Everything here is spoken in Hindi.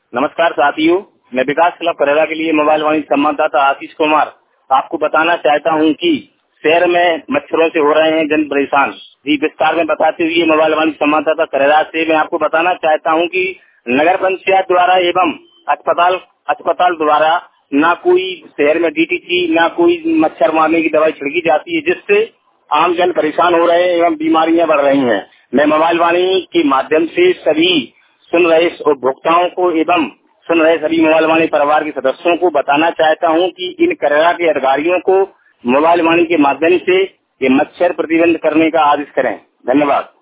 नमस्कार साथियों, मैं विकास क्लब करेला के लिए मोबाइल वाणी संवाददाता आशीष कुमार आपको बताना चाहता हूं कि शहर में मच्छरों से हो रहे हैं जन परेशान। जी विस्तार में बताते हुए मोबाइल वाणी संवाददाता करेला से मैं आपको बताना चाहता हूं कि नगर पंचायत द्वारा एवं अस्पताल द्वारा ना कोई शहर में डीटीसी ना कोई मच्छर मारने की दवाई छिड़की जाती है, जिससे आम जन परेशान हो रहे हैं एवं बीमारियां बढ़ रही हैं। मैं मोबाइल वाणी के माध्यम से सभी सुन रहे उपभोक्ताओं को एवं सुन रहे सभी मोबाइल वाणी परिवार के सदस्यों को बताना चाहता हूं कि इन करेला के अधिकारियों को मोबाइल वाणी के माध्यम से ये मच्छर प्रतिबंध करने का आदेश करें। धन्यवाद।